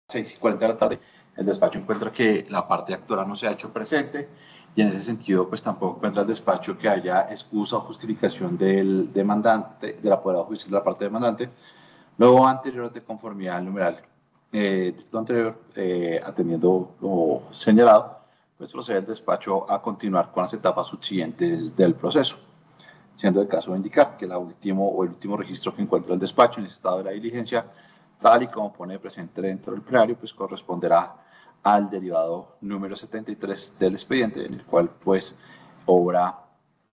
6:40 de la tarde, el despacho encuentra que la parte actora no se ha hecho presente y en ese sentido pues tampoco encuentra el despacho que haya excusa o justificación del demandante, del apoderado judicial de la parte demandante. Luego anterior de conformidad al numeral lo anterior, atendiendo lo señalado, pues procede el despacho a continuar con las etapas subsiguientes del proceso, siendo el caso de indicar que el último registro que encuentra el despacho en el estado de la diligencia, tal y como pone presente dentro del plenario, pues corresponderá al derivado número 73 del expediente, en el cual pues obra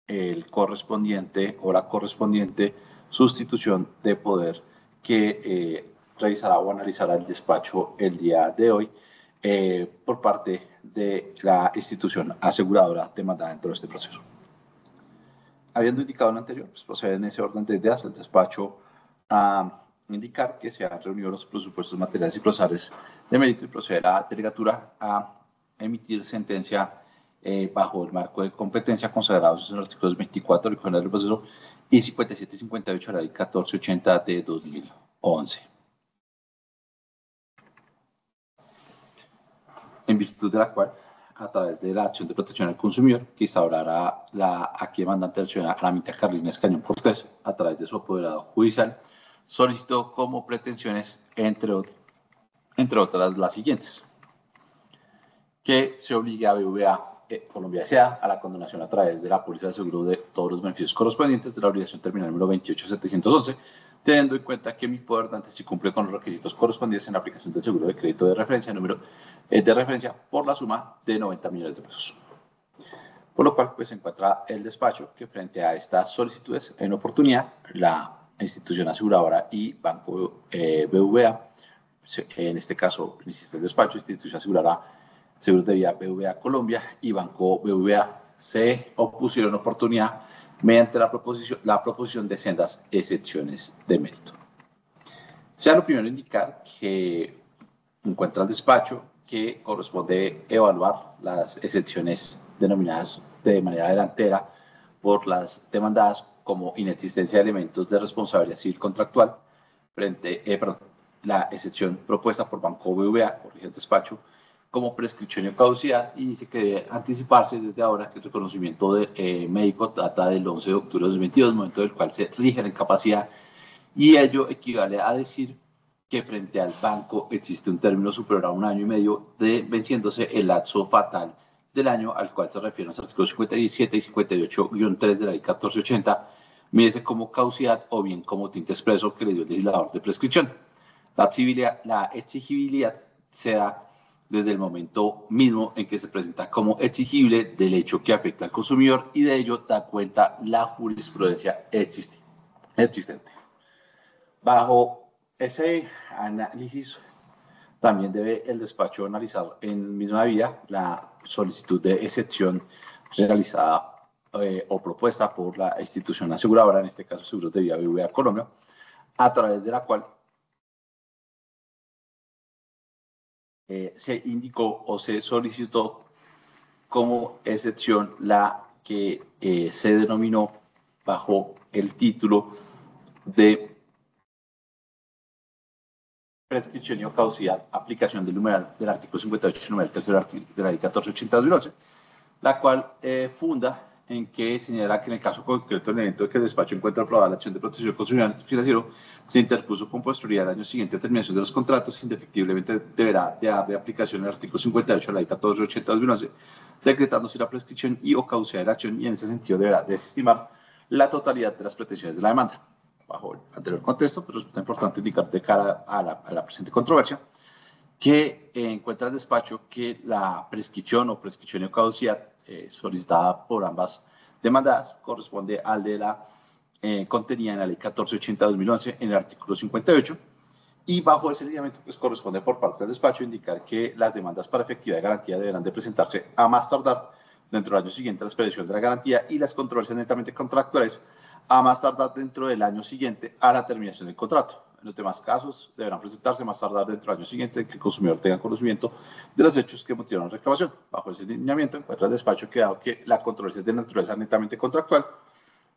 la correspondiente sustitución de poder que realizará o analizará el despacho el día de hoy por parte de la institución aseguradora demandada dentro de este proceso. Habiendo indicado lo anterior, pues procede en ese orden de ideas el despacho a indicar que se han reunido los presupuestos materiales y procesales de mérito y procede la delegatura a emitir sentencia bajo el marco de competencia consagrados en los artículos 24 del Código del Proceso y 57 y 58 de la Ley 1480 de 2011. En virtud de la cual, a través de la acción de protección al consumidor que instaurará la aquí demandante Aramita Carlina Escañón Cortés a través de su apoderado judicial, solicitó como pretensiones, entre otras, las siguientes: que se obligue a BBVA Colombia S.A. a la condonación a través de la póliza de seguro de todos los beneficios correspondientes de la obligación terminal número 28711, teniendo en cuenta que mi poder dante sí cumple con los requisitos correspondientes en la aplicación del seguro de crédito de referencia por la suma de 90 millones de pesos. Por lo cual, pues se encuentra el despacho que frente a estas solicitudes, en oportunidad, la institución aseguradora y Banco BBVA, en este caso, el despacho, institución aseguradora Seguros de Vida BBVA Colombia y Banco BBVA se opusieron a oportunidad mediante la proposición de sendas excepciones de mérito. Sea lo primero indicar que encuentra el despacho que corresponde evaluar las excepciones denominadas de manera delantera por las demandadas como inexistencia de elementos de responsabilidad civil contractual la excepción propuesta por Banco BBVA, corrige el despacho, como prescripción o caducidad, y dice que debe anticiparse desde ahora que el reconocimiento médico data del 11 de octubre de 2022, momento del cual se rige la incapacidad, y ello equivale a decir que frente al banco existe un término superior a 1 año y medio venciéndose el lapso fatal del año al cual se refieren los artículos 57 y 58-3 de la Ley 1480, mídese como caducidad o bien como tinte expreso que le dio el legislador de prescripción. La exigibilidad se da desde el momento mismo en que se presenta como exigible del hecho que afecta al consumidor y de ello da cuenta la jurisprudencia existente. Bajo ese análisis, también debe el despacho analizar en misma vía la solicitud de excepción realizada o propuesta por la institución aseguradora, en este caso Seguros de Vida BBVA Colombia, a través de la cual se indicó o se solicitó como excepción la que se denominó bajo el título de prescripción o caducidad, aplicación del artículo 58, numeral 3 de la Ley 1480-2011, la cual funda en que señala que en el caso concreto del evento de que el despacho encuentra aprobada la acción de protección del consumidor financiero, se interpuso con posterioridad al año siguiente a terminación de los contratos, indefectiblemente deberá de darle aplicación al artículo 58 de la Ley 1480-2011, decretándose la prescripción y o caducidad de la acción, y en ese sentido deberá desestimar la totalidad de las pretensiones de la demanda. Bajo el anterior contexto, pero resulta importante indicar de cara a la presente controversia que encuentra el despacho que la prescripción o caducidad solicitada por ambas demandadas corresponde al de la contenida en la Ley 1480-2011 en el artículo 58, y bajo ese lineamiento pues corresponde por parte del despacho indicar que las demandas para efectividad de garantía deberán de presentarse a más tardar dentro del año siguiente a la expedición de la garantía, y las controversias netamente contractuales a más tardar dentro del año siguiente a la terminación del contrato. En los demás casos, deberán presentarse más tardar dentro del año siguiente en que el consumidor tenga conocimiento de los hechos que motivaron la reclamación. Bajo ese lineamiento encuentra el despacho que, dado que la controversia es de naturaleza netamente contractual,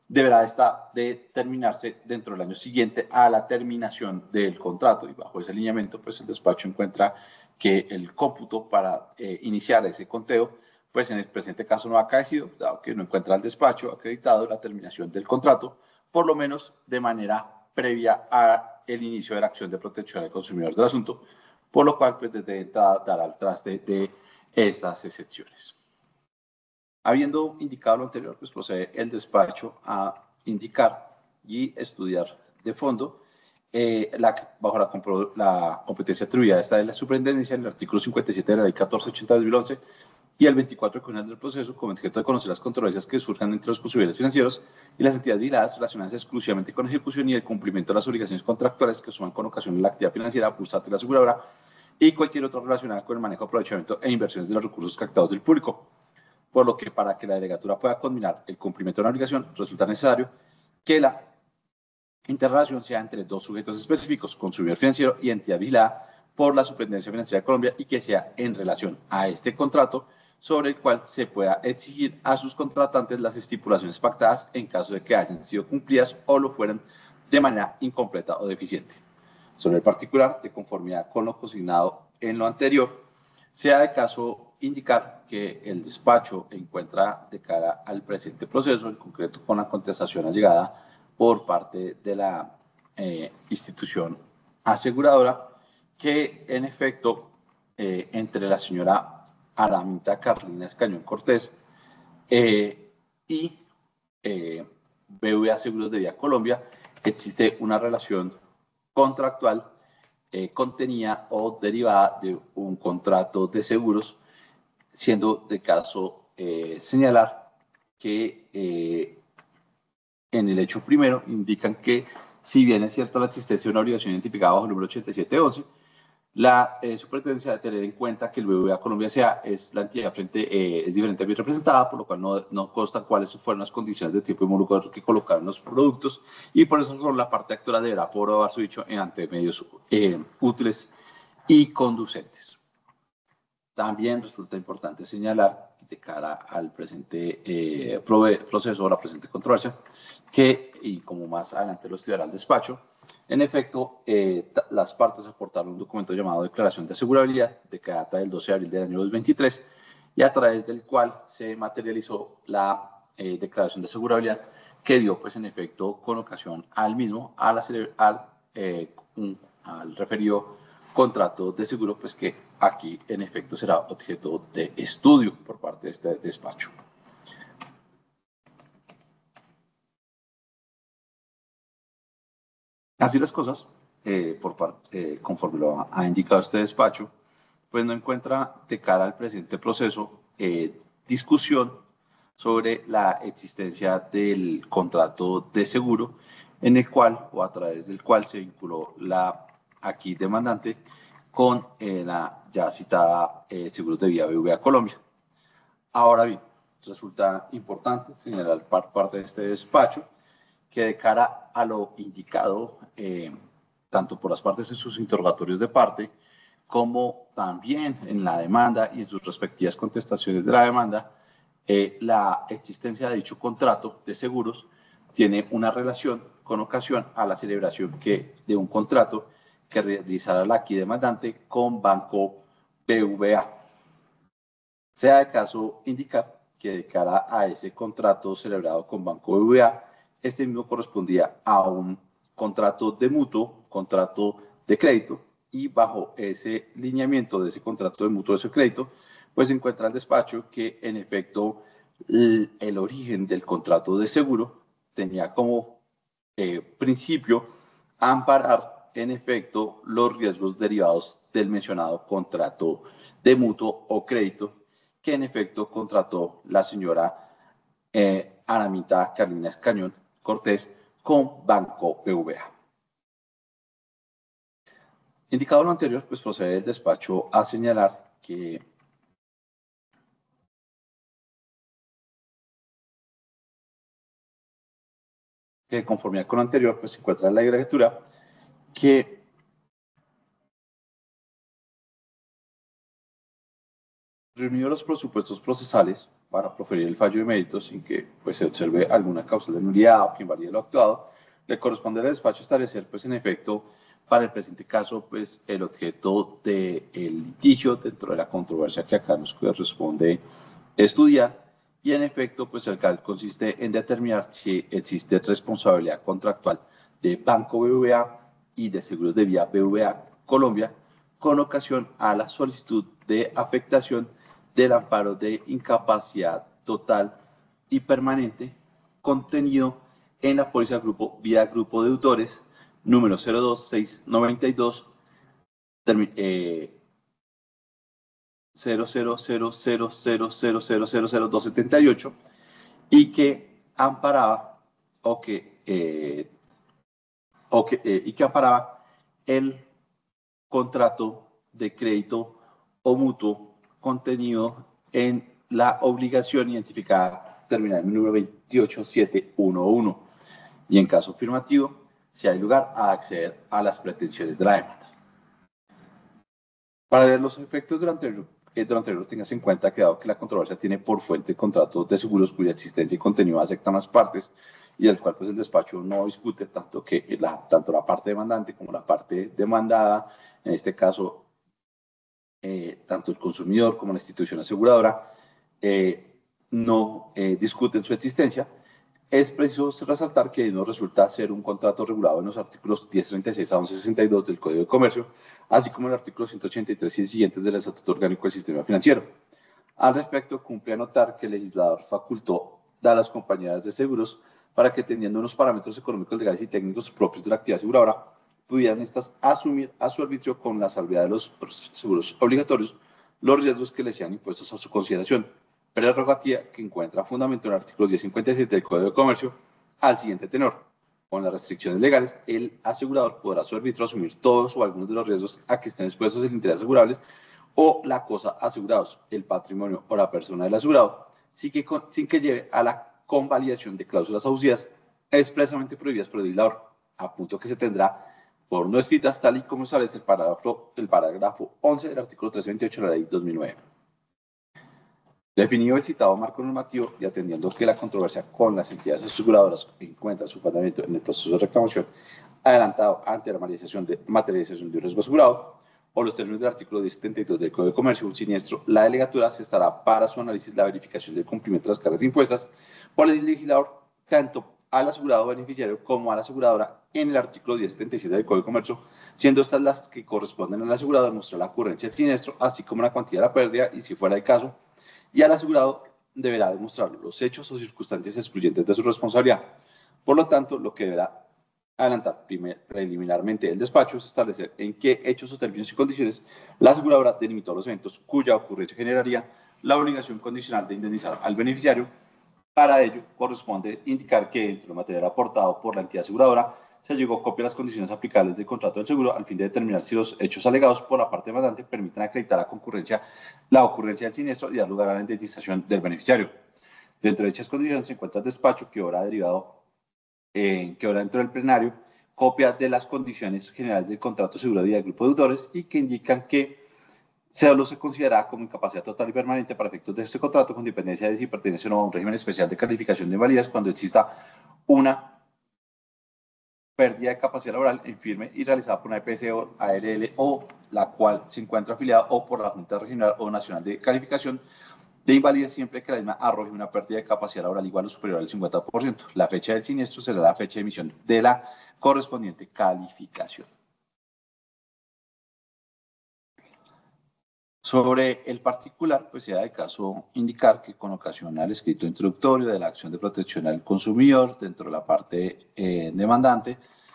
deberá esta determinarse dentro del año siguiente a la terminación del contrato. Y bajo ese lineamiento, pues el despacho encuentra que el cómputo para iniciar ese conteo, pues en el presente caso no ha acaecido, dado que no encuentra el despacho acreditado la terminación del contrato, por lo menos de manera previa a el inicio de la acción de protección al consumidor del asunto, por lo cual, pues desde entrada dará al traste de estas excepciones. Habiendo indicado lo anterior, pues procede el despacho a indicar y estudiar de fondo bajo la competencia atribuida esta de la superintendencia en el artículo 57 de la ley 1480 de 2011 y el 24 del del proceso con objeto de conocer las controversias que surjan entre los consumidores financieros y las entidades vigiladas relacionadas exclusivamente con la ejecución y el cumplimiento de las obligaciones contractuales que suman con ocasión de la actividad financiera, bursátil de la aseguradora y cualquier otra relacionada con el manejo, aprovechamiento e inversiones de los recursos captados del público. Por lo que para que la delegatura pueda combinar el cumplimiento de una obligación, resulta necesario que la interrelación sea entre dos sujetos específicos, consumidor financiero y entidad vigilada por la Superintendencia Financiera de Colombia, y que sea en relación a este contrato sobre el cual se pueda exigir a sus contratantes las estipulaciones pactadas en caso de que hayan sido cumplidas o lo fueran de manera incompleta o deficiente. Sobre el particular, de conformidad con lo consignado en lo anterior, sea de caso indicar que el despacho encuentra de cara al presente proceso, en concreto con la contestación allegada por parte de la institución aseguradora, que en efecto entre la señora Aramita Carlina Escañón Cortés y BVA Seguros de Vía Colombia existe una relación contractual contenida o derivada de un contrato de seguros, siendo de caso señalar que en el hecho primero indican que, si bien es cierta la existencia de una obligación identificada bajo el número 8711, la superintendencia debe tener en cuenta que el BBVA Colombia S.A. es la entidad es diferente a bien representada, por lo cual no constan cuáles fueron las condiciones de tiempo involucrado que colocaron los productos, y por eso solo la parte actora deberá probar su dicho ante medios útiles y conducentes. También resulta importante señalar, de cara al presente proceso o la presente controversia, que, y como más adelante lo estudiará el despacho, en efecto, las partes aportaron un documento llamado Declaración de Asegurabilidad, de que data del 12 de abril del año 2023, y a través del cual se materializó la Declaración de Asegurabilidad, que dio, pues, en efecto, con ocasión al mismo, al referido contrato de seguro, pues que aquí en efecto será objeto de estudio por parte de este despacho. Así las cosas, conforme lo ha indicado este despacho, pues no encuentra de cara al presente proceso discusión sobre la existencia del contrato de seguro en el cual o a través del cual se vinculó la aquí demandante con la ya citada Seguros de Vía BBVA Colombia. Ahora bien, resulta importante señalar por parte de este despacho que, de cara a lo indicado, tanto por las partes en sus interrogatorios de parte, como también en la demanda y en sus respectivas contestaciones de la demanda, la existencia de dicho contrato de seguros tiene una relación con ocasión a la celebración de un contrato que realizará la aquí demandante con Banco BVA. Sea de caso indicar que, de cara a ese contrato celebrado con Banco BBVA, este mismo correspondía a un contrato de mutuo, contrato de crédito, y bajo ese lineamiento de ese contrato de mutuo de ese crédito, pues se encuentra el despacho que, en efecto, el origen del contrato de seguro tenía como principio amparar, en efecto, los riesgos derivados del mencionado contrato de mutuo o crédito que, en efecto, contrató la señora Aramita Carlina Escañón Cortés con Banco BVA. Indicado lo anterior, pues procede el despacho a señalar que conformidad con lo anterior, pues se encuentra en la lectura que Reunidos los presupuestos procesales para proferir el fallo de mérito sin que pues, se observe alguna causa de nulidad o que invalide lo actuado, le corresponde al despacho establecer, pues en efecto, para el presente caso, pues el objeto del litigio dentro de la controversia que acá nos corresponde estudiar. Y en efecto, pues el CAL consiste en determinar si existe responsabilidad contractual de Banco BBVA y de Seguros de Vía BBVA Colombia con ocasión a la solicitud de afectación del amparo de incapacidad total y permanente contenido en la póliza grupo vía grupo de deudores número 02692 00000000278 y que amparaba o que, y que amparaba el contrato de crédito o mutuo contenido en la obligación identificada terminada en el número 28711 y en caso afirmativo si hay lugar a acceder a las pretensiones de la demanda. Para ver los efectos de lo anterior, tengas en cuenta que dado que la controversia tiene por fuente contratos de seguros cuya existencia y contenido aceptan las partes y del cual pues el despacho no discute tanto la parte demandante como la parte demandada, en este caso tanto el consumidor como la institución aseguradora no discuten su existencia, es preciso resaltar que no resulta ser un contrato regulado en los artículos 1036 a 1162 del Código de Comercio, así como el artículo 183 y siguientes del Estatuto Orgánico del Sistema Financiero. Al respecto, cumple anotar que el legislador facultó a las compañías de seguros para que, teniendo unos parámetros económicos, legales y técnicos propios de la actividad aseguradora, pudieran estas asumir a su arbitrio con la salvedad de los seguros obligatorios los riesgos que les sean impuestos a su consideración, prerrogativa que encuentra fundamento en el artículo 1057 del Código de Comercio al siguiente tenor. Con las restricciones legales, el asegurador podrá a su arbitrio asumir todos o algunos de los riesgos a que estén expuestos el interés asegurables o la cosa asegurados, el patrimonio o la persona del asegurado, sin que lleve a la convalidación de cláusulas abusivas expresamente prohibidas por el legislador, a punto que se tendrá por no escritas tal y como establece el parágrafo 11 del artículo 328 de la ley 2009. Definido el citado marco normativo y atendiendo que la controversia con las entidades aseguradoras encuentra su fundamento en el proceso de reclamación adelantado ante la materialización de un riesgo asegurado o los términos del artículo 1072 del Código de Comercio, un siniestro, la delegatura se estará para su análisis la verificación del cumplimiento de las cargas impuestas por el legislador tanto al asegurado beneficiario como a la aseguradora en el artículo 1077 del Código de Comercio, siendo estas las que corresponden al asegurado demostrar la ocurrencia del siniestro, así como la cuantía de la pérdida y, si fuera el caso, y al asegurado deberá demostrar los hechos o circunstancias excluyentes de su responsabilidad. Por lo tanto, lo que deberá adelantar preliminarmente el despacho es establecer en qué hechos o términos y condiciones la aseguradora delimitó los eventos cuya ocurrencia generaría la obligación condicional de indemnizar al beneficiario. Para ello, corresponde indicar que dentro del material aportado por la entidad aseguradora se llegó copia de las condiciones aplicables del contrato del seguro al fin de determinar si los hechos alegados por la parte demandante permiten acreditar la ocurrencia del siniestro y dar lugar a la indemnización del beneficiario. Dentro de dichas condiciones se encuentra el despacho que obra dentro del plenario copias de las condiciones generales del contrato de seguro de vida del grupo de deudores y que indican que solo se considera como incapacidad total y permanente para efectos de este contrato con dependencia de si pertenece o no a un régimen especial de calificación de invalidez cuando exista una pérdida de capacidad laboral en firme y realizada por una EPS o ARL o la cual se encuentra afiliada o por la Junta Regional o Nacional de Calificación de invalidez siempre que la misma arroje una pérdida de capacidad laboral igual o superior al 50%. La fecha del siniestro será la fecha de emisión de la correspondiente calificación. Sobre el particular, pues se da de caso indicar que con ocasión al escrito introductorio de la acción de protección al consumidor dentro de la parte demandante,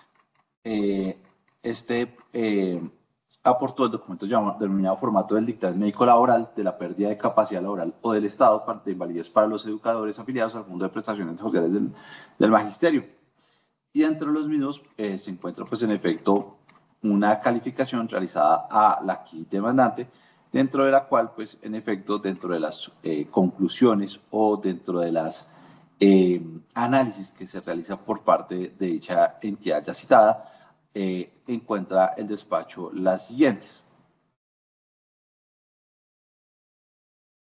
este aportó el documento denominado formato del dictamen médico laboral de la pérdida de capacidad laboral o del estado de invalidez para los educadores afiliados al Fondo de Prestaciones Sociales del Magisterio. Y dentro de los mismos se encuentra pues en efecto una calificación realizada a la aquí demandante, dentro de la cual pues en efecto dentro de las conclusiones o dentro de las análisis que se realiza por parte de dicha entidad ya citada, encuentra el despacho las siguientes.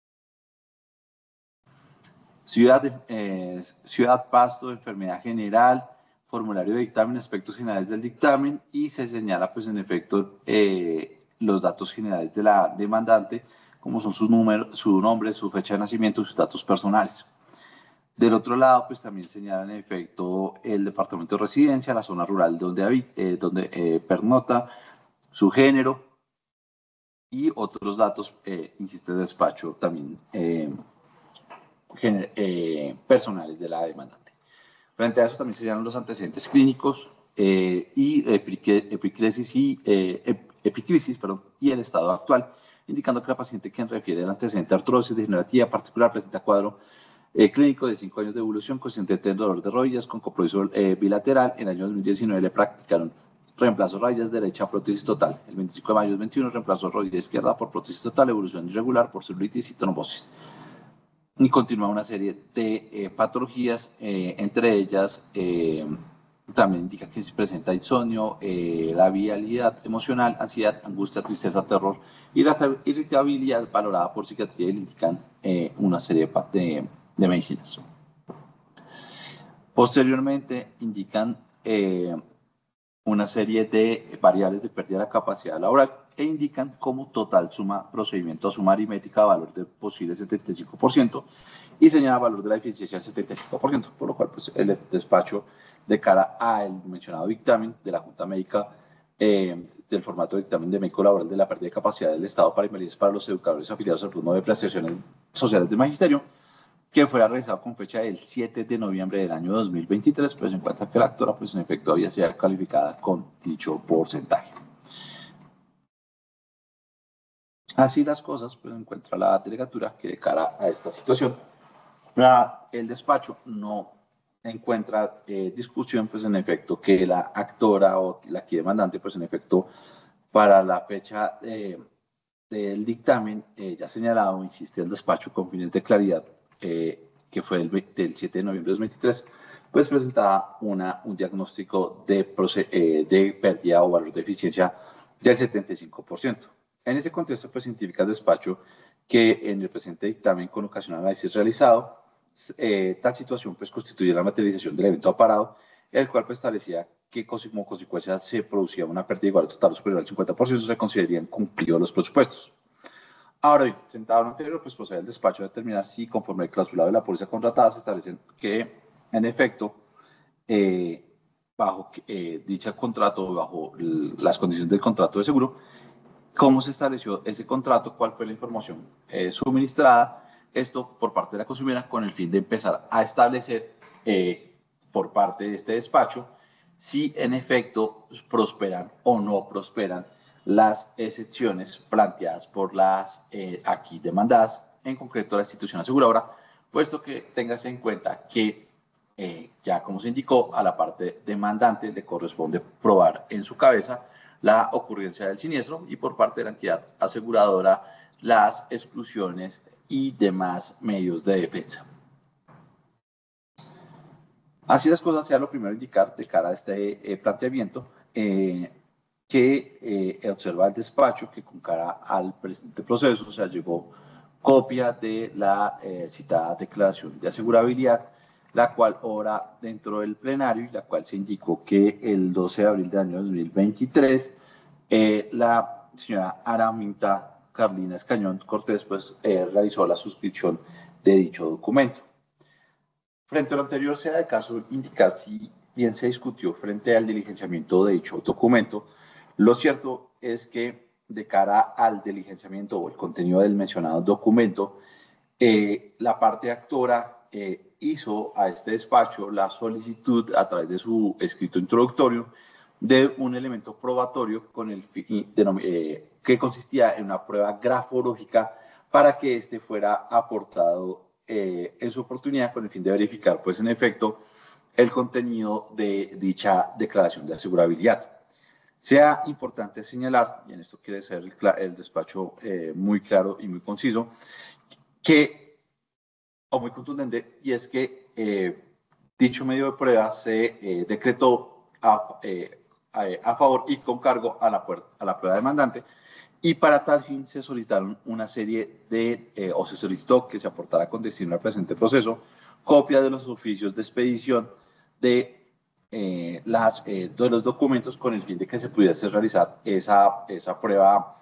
Ciudad Pasto, enfermedad general, formulario de dictamen, aspectos generales del dictamen, y se señala, pues en efecto, los datos generales de la demandante, como son su nombre, su fecha de nacimiento y sus datos personales. Del otro lado, pues también señala en efecto el departamento de residencia, la zona rural donde pernota, su género y otros datos, insiste el despacho, también personales de la demandante. Frente a eso también señalan los antecedentes clínicos y epicrisis y el estado actual, indicando que la paciente quien refiere al antecedente de artrosis degenerativa particular presenta cuadro clínico de 5 años de evolución consistente en dolor de rodillas con compromiso bilateral. En el año 2019 le practicaron reemplazo rodillas derecha, prótesis total. El 25 de mayo del 21 reemplazo rodilla izquierda por prótesis total, evolución irregular por celulitis y trombosis. Y continúa una serie de patologías, entre ellas también indica que se presenta insomnio, la vialidad emocional, ansiedad, angustia, tristeza, terror, irritabilidad valorada por psiquiatría, y le indican una serie de medicinas. Posteriormente indican una serie de variables de pérdida de la capacidad laboral e indican como total suma procedimiento a suma aritmética valor del posible 75% y señala valor de la eficiencia del 75%, por lo cual pues, el despacho de cara al mencionado dictamen de la Junta Médica del formato de dictamen de médico laboral de la pérdida de capacidad del Estado para invalidez para los educadores afiliados al Fondo de Prestaciones Sociales de Magisterio, que fuera realizado con fecha del 7 de noviembre del año 2023, pues se encuentra que la actora, pues en efecto, había sido calificada con dicho porcentaje. Así las cosas, pues encuentra la delegatura que de cara a esta situación, el despacho no encuentra discusión, pues en efecto, que la actora o la aquí demandante, pues en efecto, para la fecha del dictamen ya señalado, insiste el despacho con fines de claridad, que fue del 7 de noviembre de 2023, pues presentaba un diagnóstico de pérdida o valor de eficiencia del 75%. En ese contexto, pues identifica el despacho que en el presente dictamen, con ocasión del análisis realizado, tal situación pues constituye la materialización del evento aparado, el cual pues, establecía que como consecuencia se producía una pérdida igual o total o superior al 50%, se considerarían cumplidos los presupuestos. Ahora bien, sentado en lo anterior, pues procede el despacho a determinar si, conforme al clausulado de la póliza contratada, se establece que, en efecto, bajo dicho contrato, bajo las condiciones del contrato de seguro, cómo se estableció ese contrato, cuál fue la información suministrada, esto por parte de la consumidora, con el fin de empezar a establecer por parte de este despacho si en efecto prosperan o no prosperan las excepciones planteadas por las aquí demandadas, en concreto la institución aseguradora, puesto que tengas en cuenta que ya como se indicó, a la parte demandante le corresponde probar en su cabeza la ocurrencia del siniestro y por parte de la entidad aseguradora las exclusiones y demás medios de defensa. Así las cosas, sea lo primero indicar de cara a este planteamiento que observa el despacho que con cara al presente proceso se llegó copia de la citada declaración de asegurabilidad, la cual obra dentro del plenario y la cual se indicó que el 12 de abril del año 2023 la señora Araminta Carlina Escañón Cortés pues, realizó la suscripción de dicho documento. Frente a lo anterior, sea de caso indicar si bien se discutió frente al diligenciamiento de dicho documento, lo cierto es que de cara al diligenciamiento o el contenido del mencionado documento, la parte actora hizo a este despacho la solicitud a través de su escrito introductorio de un elemento probatorio con el que consistía en una prueba grafológica para que éste fuera aportado en su oportunidad con el fin de verificar, pues en efecto, el contenido de dicha declaración de asegurabilidad. Sea importante señalar, y en esto quiere ser el despacho muy claro y muy conciso, o muy contundente, y es que dicho medio de prueba se decretó a favor y con cargo a la prueba demandante, y para tal fin se solicitaron una serie de, o se solicitó que se aportara con destino al presente proceso, copia de los oficios de expedición de, de los documentos con el fin de que se pudiese realizar esa prueba,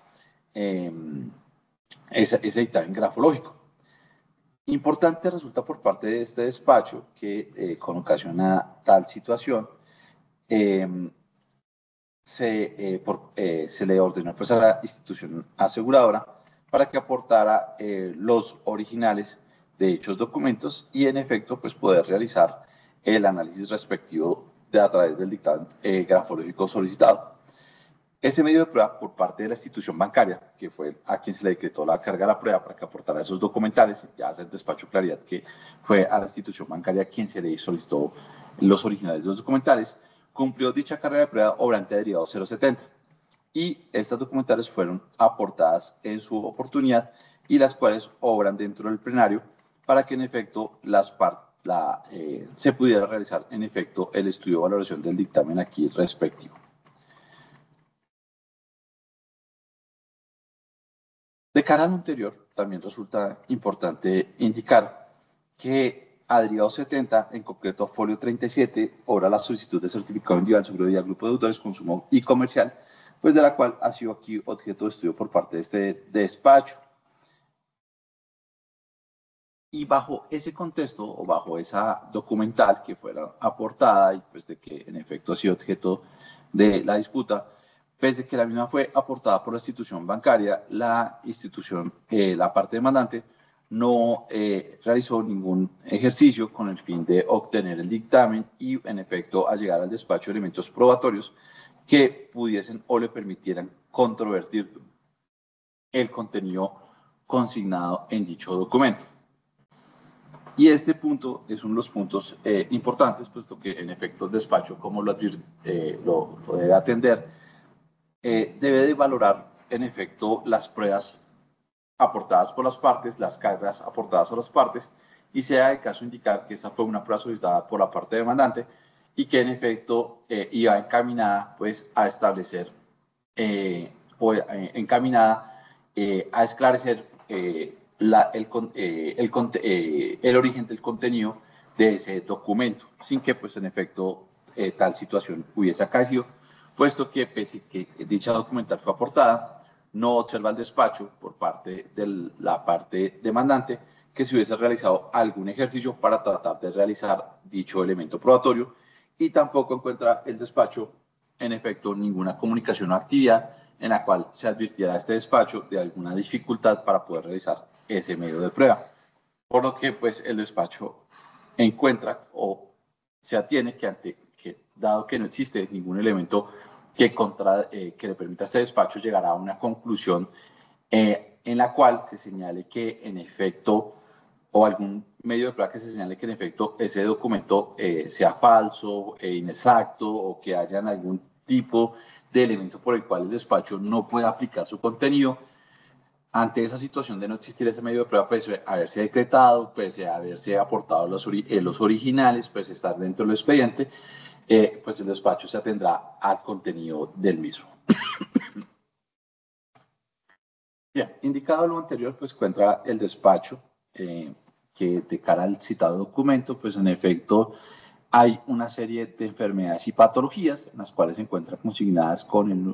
ese dictamen grafológico. Importante resulta por parte de este despacho que con ocasión a tal situación se le ordenó pues, a la institución aseguradora para que aportara los originales de dichos documentos y en efecto pues, poder realizar el análisis respectivo a través del dictamen grafológico solicitado. Ese medio de prueba por parte de la institución bancaria, que fue a quien se le decretó la carga de la prueba para que aportara esos documentales, ya hace el despacho claridad que fue a la institución bancaria quien se le solicitó los originales de los documentales, cumplió dicha carga de prueba obrante de derivado 070 y estas documentales fueron aportadas en su oportunidad y las cuales obran dentro del plenario para que en efecto se pudiera realizar en efecto el estudio de valoración del dictamen aquí respectivo. De cara a lo anterior, también resulta importante indicar que a derivado 70, en concreto folio 37, obra la solicitud de certificado individual sobre el grupo de deudores, consumo y comercial, pues de la cual ha sido aquí objeto de estudio por parte de este despacho. Y bajo ese contexto o bajo esa documental que fuera aportada y pues de que en efecto ha sido objeto de la disputa, pese que la misma fue aportada por la institución bancaria, la parte demandante no realizó ningún ejercicio con el fin de obtener el dictamen y en efecto al llegar al despacho elementos probatorios que pudiesen o le permitieran controvertir el contenido consignado en dicho documento. Y este punto es uno de los puntos importantes, puesto que en efecto el despacho, como lo debe atender, debe de valorar en efecto las pruebas aportadas por las partes, las cargas aportadas a las partes, y sea de caso indicar que esta fue una prueba solicitada por la parte demandante y que en efecto iba encaminada pues, a establecer o encaminada a esclarecer el origen del contenido de ese documento, sin que pues en efecto tal situación hubiese acaecido, puesto que pese que dicha documental fue aportada, no observa el despacho por parte de la parte demandante que se hubiese realizado algún ejercicio para tratar de realizar dicho elemento probatorio y tampoco encuentra el despacho en efecto ninguna comunicación o actividad en la cual se advirtiera a este despacho de alguna dificultad para poder realizar ese medio de prueba. Por lo que pues el despacho encuentra o se atiene dado que no existe ningún elemento que le permita a este despacho llegar a una conclusión en la cual se señale que en efecto o algún medio de prueba que se señale que en efecto ese documento sea falso, inexacto o que hayan algún tipo de elemento por el cual el despacho no pueda aplicar su contenido. Ante esa situación de no existir ese medio de prueba, pues haberse decretado, pues haberse aportado los originales, pues estar dentro del expediente, pues el despacho se atendrá al contenido del mismo. Bien, indicado lo anterior, pues encuentra el despacho que de cara al citado documento, pues en efecto hay una serie de enfermedades y patologías en las cuales se encuentran consignadas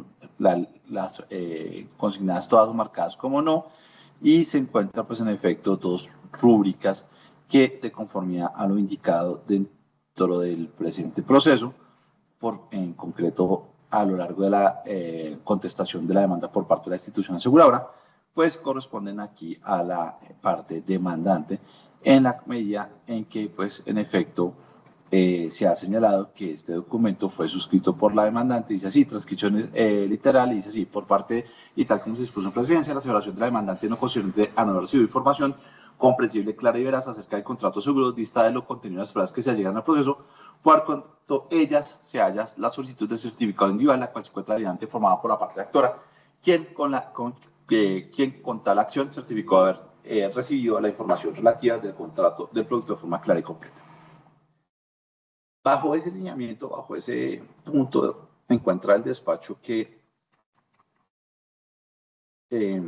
consignadas todas marcadas como no, y se encuentran pues en efecto dos rúbricas que de conformidad a lo indicado dentro del presente proceso, en concreto a lo largo de la contestación de la demanda por parte de la institución aseguradora, pues corresponden aquí a la parte demandante en la medida en que pues en efecto se ha señalado que este documento fue suscrito por la demandante, dice así, transcripción literal, y dice así, por parte y tal como se dispuso en presidencia, la aseveración de la demandante no consciente a no haber recibido información comprensible, clara y veraz acerca del contrato seguro, dista de lo contenido de las pruebas que se llegan al proceso, por cuanto ellas se halla la solicitud de certificado individual, la cual se encuentra adiante formada por la parte actora, quien con tal acción certificó haber recibido la información relativa del contrato del producto de forma clara y completa. Bajo ese lineamiento, bajo ese punto, encuentra el despacho que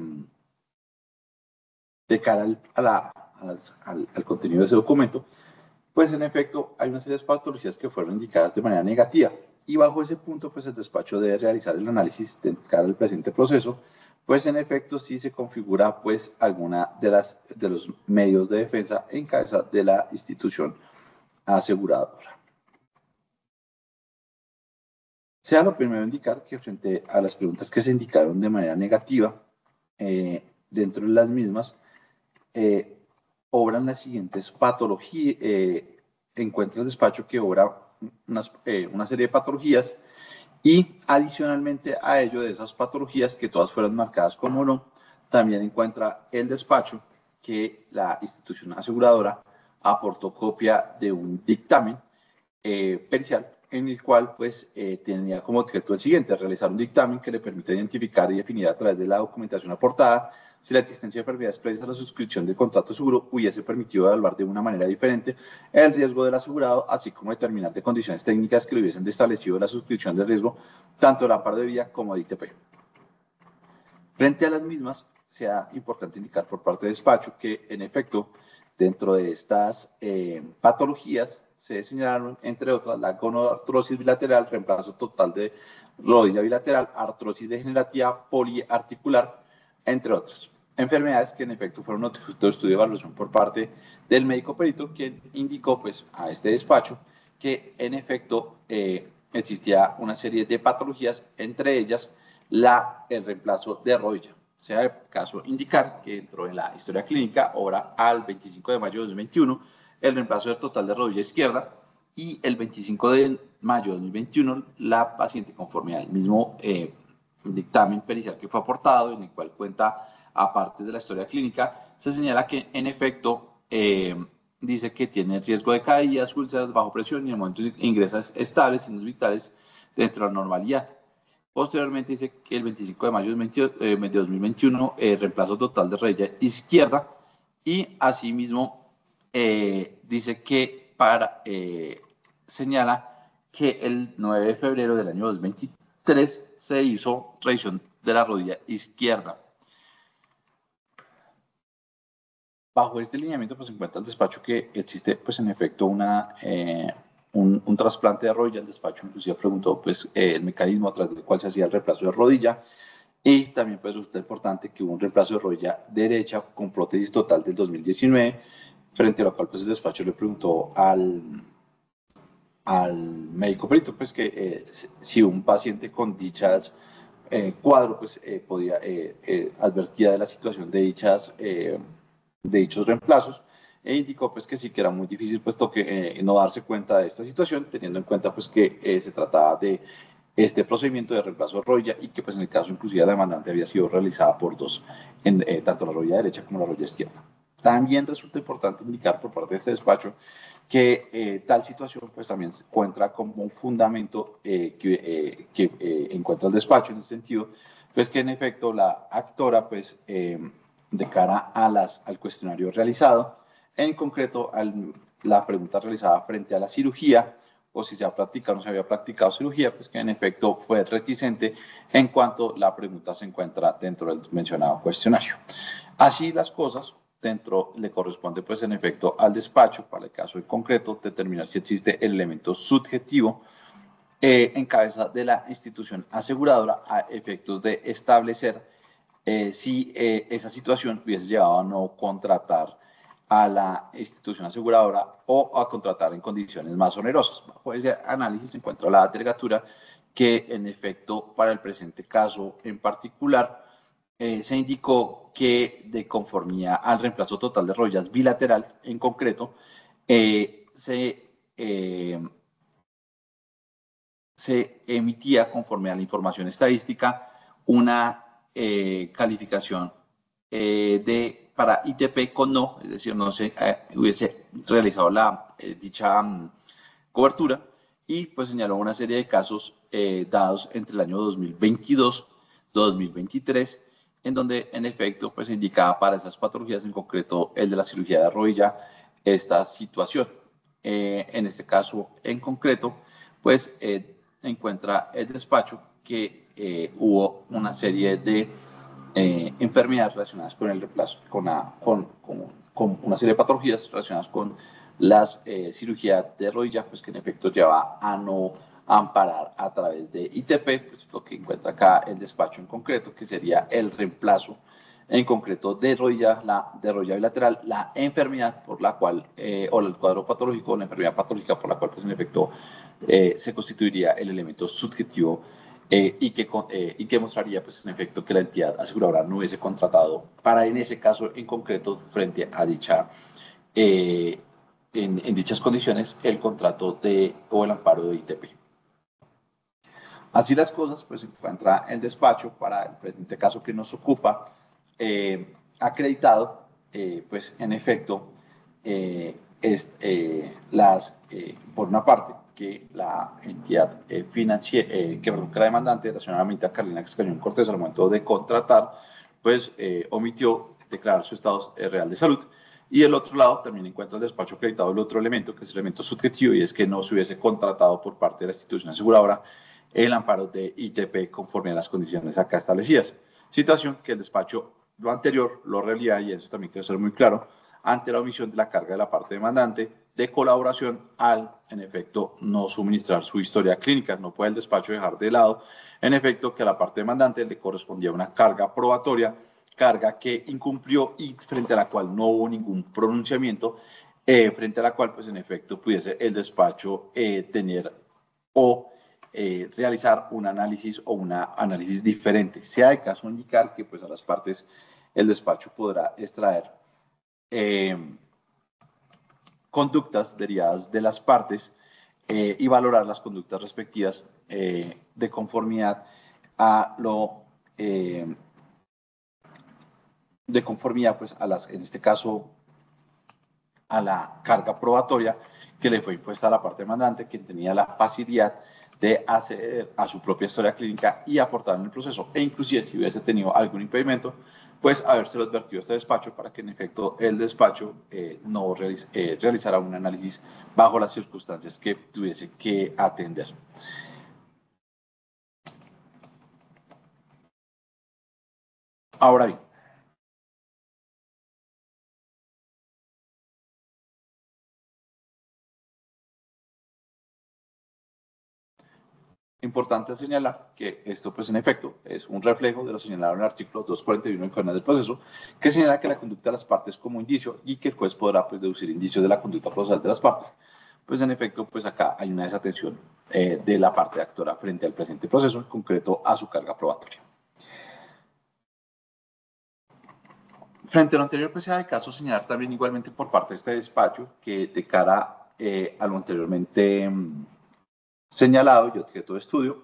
de cara al contenido de ese documento, pues en efecto hay una serie de patologías que fueron indicadas de manera negativa. Y bajo ese punto, pues el despacho debe realizar el análisis de cara al presente proceso, pues en efecto sí se configura pues alguna de los medios de defensa en cabeza de la institución aseguradora. Sea lo primero indicar que frente a las preguntas que se indicaron de manera negativa, dentro de las mismas, obran las siguientes patologías, encuentra el despacho que obra una serie de patologías y adicionalmente a ello de esas patologías que todas fueron marcadas como no, también encuentra el despacho que la institución aseguradora aportó copia de un dictamen pericial en el cual pues tenía como objeto el siguiente, realizar un dictamen que le permita identificar y definir a través de la documentación aportada si la existencia de enfermedades previas a la suscripción del contrato de seguro hubiese permitido evaluar de una manera diferente el riesgo del asegurado, así como determinar de condiciones técnicas que le hubiesen establecido la suscripción del riesgo, tanto del amparo de vida como de ITP. Frente a las mismas, sea importante indicar por parte del despacho que, en efecto, dentro de estas patologías se señalaron, entre otras, la gonoartrosis bilateral, reemplazo total de rodilla bilateral, artrosis degenerativa poliarticular, entre otras. Enfermedades que en efecto fueron objeto de estudio de evaluación por parte del médico perito, quien indicó pues, a este despacho que en efecto existía una serie de patologías, entre ellas el reemplazo de rodilla. Sea el caso indicar que dentro de la historia clínica, obra al 25 de mayo de 2021, el reemplazo del total de rodilla izquierda y el 25 de mayo de 2021, la paciente, conforme al mismo dictamen pericial que fue aportado, en el cual cuenta aparte de la historia clínica, se señala que en efecto dice que tiene riesgo de caídas, úlceras bajo presión y en el momento ingresa estables, signos vitales dentro de la normalidad. Posteriormente dice que el 25 de mayo de 2021, reemplazo total de rodilla izquierda y asimismo dice que señala que el 9 de febrero del año 2023 se hizo revisión de la rodilla izquierda. Bajo este lineamiento pues se encuentra el despacho que existe pues en efecto un trasplante de rodilla. El despacho inclusive preguntó pues el mecanismo a través del cual se hacía el reemplazo de rodilla y también pues resulta importante que hubo un reemplazo de rodilla derecha con prótesis total del 2019, frente a lo cual pues el despacho le preguntó al médico perito pues que si un paciente con dichas cuadro pues podía advertía de la situación de dichos reemplazos e indicó pues que sí que era muy difícil puesto que no darse cuenta de esta situación teniendo en cuenta pues que se trataba de este procedimiento de reemplazo de rodilla y que pues en el caso inclusive la demandante había sido realizada por dos, tanto la rodilla derecha como la rodilla izquierda. También resulta importante indicar por parte de este despacho que tal situación pues también se encuentra como un fundamento que encuentra el despacho en ese sentido, pues que en efecto la actora pues de cara al cuestionario realizado, en concreto la pregunta realizada frente a la cirugía, o si se ha practicado o no se había practicado cirugía, pues que en efecto fue reticente en cuanto la pregunta se encuentra dentro del mencionado cuestionario. Así las cosas, le corresponde pues en efecto al despacho, para el caso en concreto, determinar si existe el elemento subjetivo en cabeza de la institución aseguradora a efectos de establecer si esa situación hubiese llevado a no contratar a la institución aseguradora o a contratar en condiciones más onerosas. Bajo ese análisis se encuentra la delegatura que en efecto para el presente caso en particular se indicó que de conformidad al reemplazo total de rodillas bilateral en concreto se emitía conforme a la información estadística una calificación para ITP con no, es decir, no se hubiese realizado dicha cobertura y pues señaló una serie de casos dados entre el año 2022-2023 en donde en efecto pues indicaba para esas patologías, en concreto el de la cirugía de rodilla, esta situación. En este caso en concreto pues encuentra el despacho que hubo una serie de enfermedades relacionadas con el reemplazo, con una serie de patologías relacionadas con las cirugías de rodilla, pues que en efecto lleva a no amparar a través de ITP, pues lo que encuentra acá el despacho en concreto, que sería el reemplazo en concreto de rodilla bilateral, la enfermedad por la cual, o el cuadro patológico, o la enfermedad patológica por la cual, pues en efecto, se constituiría el elemento subjetivo y que mostraría, pues en efecto, que la entidad aseguradora no hubiese contratado para, en ese caso en concreto, frente a dicha, en dichas condiciones, el contrato o el amparo de ITP. Así las cosas, pues se encuentra el despacho para el presente caso que nos ocupa, acreditado, pues en efecto, por una parte, que la entidad financiera, que la demandante, la señora Amita Carolina Castañón Cortés, al momento de contratar, pues omitió declarar su estado real de salud. Y del otro lado también encuentra el despacho acreditado el otro elemento, que es el elemento subjetivo, y es que no se hubiese contratado por parte de la institución aseguradora el amparo de ITP conforme a las condiciones acá establecidas. Situación que el despacho, lo anterior, lo realidad, y eso también quiero ser muy claro, ante la omisión de la carga de la parte demandante de colaboración al, en efecto, no suministrar su historia clínica. No puede el despacho dejar de lado, en efecto, que a la parte demandante le correspondía una carga probatoria, carga que incumplió y frente a la cual no hubo ningún pronunciamiento, frente a la cual, pues, en efecto, pudiese el despacho tener o realizar un análisis o un análisis diferente. Sea de caso indicar que pues a las partes el despacho podrá extraer conductas derivadas de las partes y valorar las conductas respectivas de conformidad a lo de conformidad pues a las, en este caso, a la carga probatoria que le fue impuesta a la parte demandante, quien tenía la facilidad de acceder a su propia historia clínica y aportar en el proceso, e inclusive si hubiese tenido algún impedimento, pues habérselo advertido a este despacho para que en efecto el despacho no realizara un análisis bajo las circunstancias que tuviese que atender. Ahora bien, importante señalar que esto, pues en efecto, es un reflejo de lo señalado en el artículo 241 del Código del Proceso, que señala que la conducta de las partes como indicio y que el juez podrá pues deducir indicios de la conducta procesal de las partes. Pues en efecto, pues acá hay una desatención de la parte actora frente al presente proceso, en concreto a su carga probatoria. Frente a lo anterior, pues sea el caso señalar también igualmente por parte de este despacho que de cara a lo anteriormente señalado y objeto de estudio,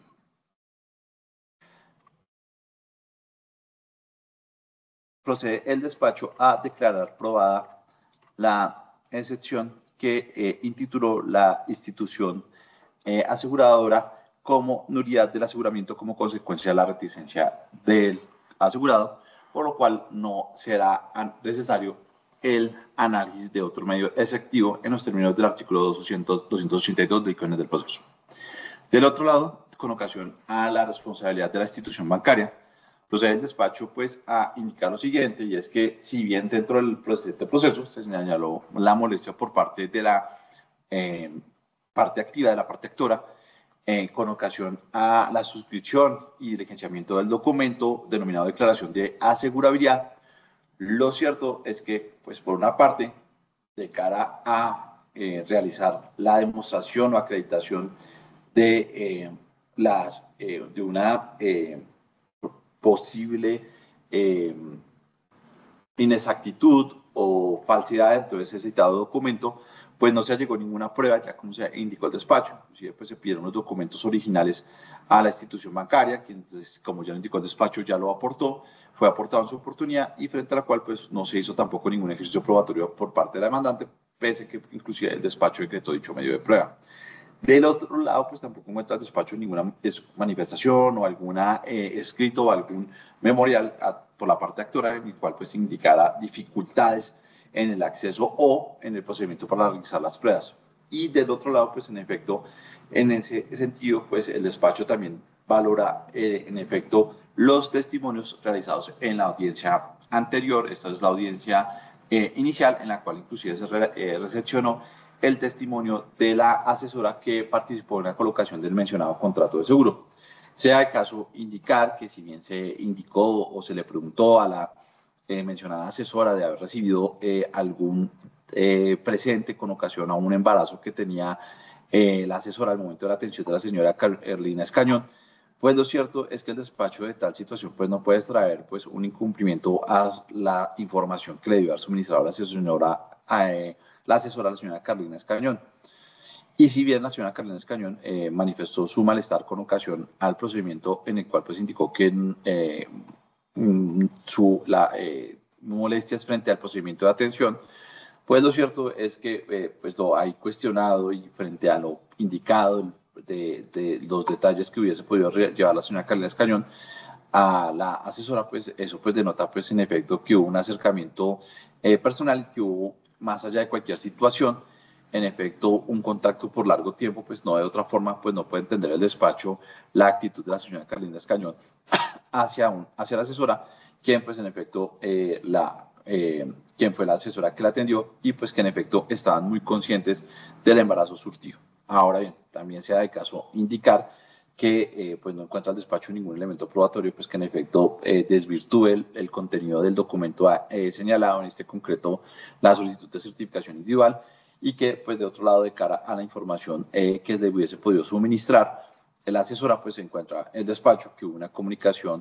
procede el despacho a declarar probada la excepción que intituló la institución aseguradora como nulidad del aseguramiento como consecuencia de la reticencia del asegurado, por lo cual no será necesario el análisis de otro medio efectivo en los términos del artículo 282 del Código del Proceso. Del otro lado, con ocasión a la responsabilidad de la institución bancaria, procede el despacho pues a indicar lo siguiente, y es que si bien dentro del proceso se señaló la molestia por parte de la parte activa, de la parte actora, con ocasión a la suscripción y diligenciamiento del documento denominado declaración de asegurabilidad, lo cierto es que, pues por una parte, de cara a realizar la demostración o acreditación de, de una posible inexactitud o falsedad dentro de ese citado documento, pues no se llegó a ninguna prueba, ya como se indicó el despacho. Inclusive pues se pidieron los documentos originales a la institución bancaria, que entonces, como ya lo indicó el despacho, ya lo aportó, fue aportado en su oportunidad y frente a la cual pues no se hizo tampoco ningún ejercicio probatorio por parte de la demandante, pese que inclusive el despacho decretó dicho medio de prueba. Del otro lado, pues tampoco encuentra el despacho ninguna manifestación o alguna escrito o algún memorial por la parte actora en el cual pues indicara dificultades en el acceso o en el procedimiento para realizar las pruebas. Y del otro lado, pues en efecto, en ese sentido, pues el despacho también valora en efecto los testimonios realizados en la audiencia anterior. Esta es la audiencia inicial, en la cual inclusive se recepcionó el testimonio de la asesora que participó en la colocación del mencionado contrato de seguro. Sea el caso indicar que si bien se indicó o se le preguntó a la mencionada asesora de haber recibido algún presente con ocasión a un embarazo que tenía la asesora al momento de la atención de la señora Carolina Escañón, pues lo cierto es que el despacho de tal situación pues no puede extraer pues un incumplimiento a la información que le debió haber suministrado la asesora, la señora Carolina Escañón. Y si bien la señora Carolina Escañón manifestó su malestar con ocasión al procedimiento en el cual pues indicó que molestias frente al procedimiento de atención, pues lo cierto es que pues lo hay cuestionado y frente a lo indicado de los detalles que hubiese podido llevar la señora Carolina Escañón a la asesora, pues eso pues denota pues en efecto que hubo un acercamiento personal y que hubo más allá de cualquier situación, en efecto un contacto por largo tiempo, pues no de otra forma, pues no puede entender el despacho la actitud de la señora Carolina Escañón hacia la asesora, quien pues en efecto quien fue la asesora que la atendió y pues que en efecto estaban muy conscientes del embarazo surtido. Ahora bien, también se da de caso indicar que pues no encuentra el despacho ningún elemento probatorio, pues que en efecto desvirtúe el contenido del documento señalado, en este concreto la solicitud de certificación individual, y que pues de otro lado, de cara a la información que le hubiese podido suministrar, la asesora pues se encuentra el despacho, que hubo una comunicación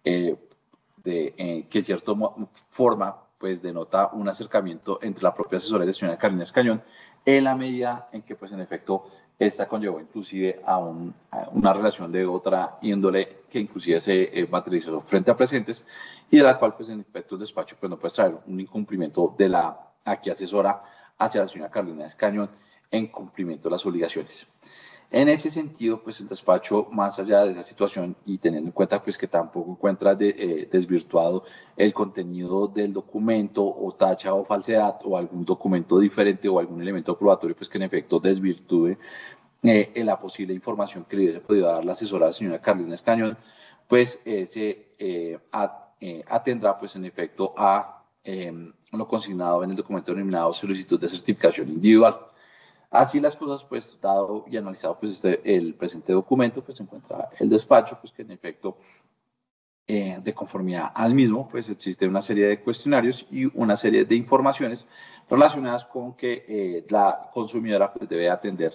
que en cierta forma pues denota un acercamiento entre la propia asesora y la señora Carolina Escañón, en la medida en que pues en efecto esta conllevó inclusive a una relación de otra índole que inclusive se materializó frente a presentes, y de la cual pues en efecto el despacho pues no puede traer un incumplimiento de la aquí asesora hacia la señora Carolina Escañón en cumplimiento de las obligaciones. En ese sentido, pues el despacho, más allá de esa situación y teniendo en cuenta pues que tampoco encuentra desvirtuado el contenido del documento o tacha o falsedad o algún documento diferente o algún elemento probatorio pues que en efecto desvirtúe la posible información que le hubiese podido dar la asesora a la señora Carolina Escañón, pues atendrá pues en efecto a lo consignado en el documento denominado solicitud de certificación individual. Así las cosas, pues dado y analizado pues el presente documento, pues se encuentra el despacho, pues que en efecto de conformidad al mismo, pues existe una serie de cuestionarios y una serie de informaciones relacionadas con que la consumidora pues debe atender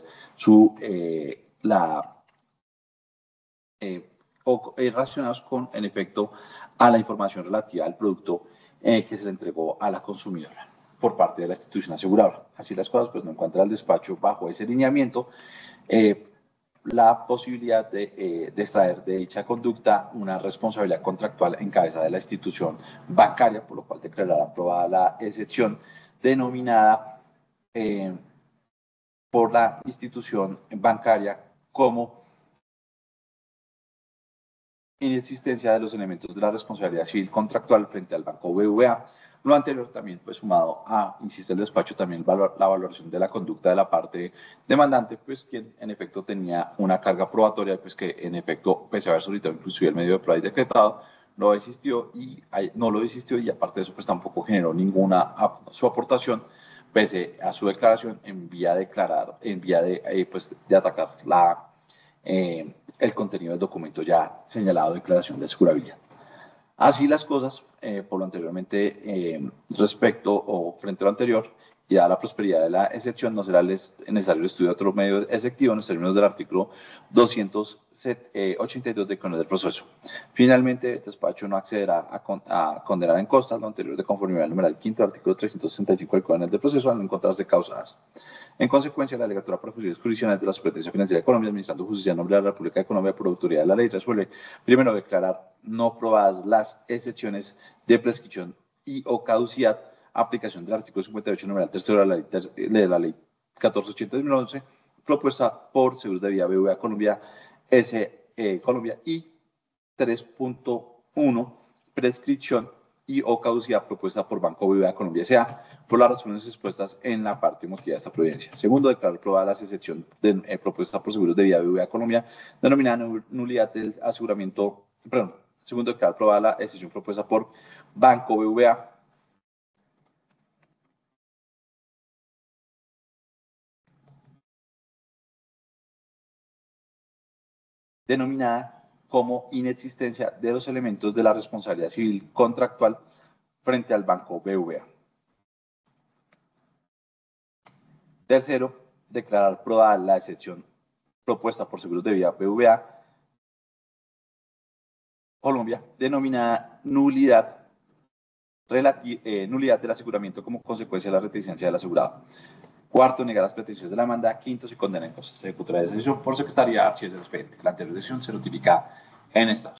relacionados con, en efecto, a la información relativa al producto que se le entregó a la consumidora por parte de la institución aseguradora. Así las cosas, pues no encuentra el despacho bajo ese lineamiento la posibilidad de extraer de dicha conducta una responsabilidad contractual en cabeza de la institución bancaria, por lo cual declarará aprobada la excepción denominada por la institución bancaria como inexistencia de los elementos de la responsabilidad civil contractual frente al Banco BBVA. Lo anterior también, pues sumado a, insiste el despacho, también la valoración de la conducta de la parte demandante, pues quien en efecto tenía una carga probatoria, pues que en efecto, pese a haber solicitado inclusive el medio de prueba y decretado, no lo existió y aparte de eso, pues tampoco generó ninguna su aportación, pese a su declaración en vía de declarar, en vía de, pues, de atacar el contenido del documento ya señalado de declaración de asegurabilidad. Así las cosas, por lo anteriormente, respecto o frente a lo anterior, y dada la prosperidad de la excepción, no será necesario el estudio de otro medio exceptivo en los términos del artículo 282 del Código del Proceso. Finalmente, el despacho no accederá a condenar en costas lo anterior de conformidad al numeral quinto del artículo 365 del Código del Proceso al no encontrarse causadas. En consecuencia, la Delegatura para Funciones Jurisdiccionales de la Superintendencia Financiera de Colombia, administrando justicia en nombre de la República de Colombia por autoridad de la ley, resuelve primero declarar no probadas las excepciones de prescripción y o caducidad, aplicación del artículo 58, numeral tercero de la ley 1480 de 2011, propuesta por Seguros de Vida BBVA Colombia, Colombia, y 3.1, prescripción y o caducidad propuesta por Banco BBVA Colombia S.A. por las razones expuestas en la parte motivada de esta providencia. Segundo, declarar aprobada la excepción propuesta por Seguros de Vida BBVA Colombia, denominada nulidad del aseguramiento, perdón, segundo, declarar aprobada la excepción propuesta por Banco BBVA denominada como inexistencia de los elementos de la responsabilidad civil contractual frente al Banco BVA. Tercero, declarar probada la excepción propuesta por Seguros de Vida BVA Colombia, denominada nulidad del aseguramiento como consecuencia de la reticencia del asegurado. Cuarto, negar las pretensiones de la demanda. Quinto, se condena en cosas. Se ejecutará esa decisión por Secretaría de Archives del expediente. La anterior decisión se notifica en Estados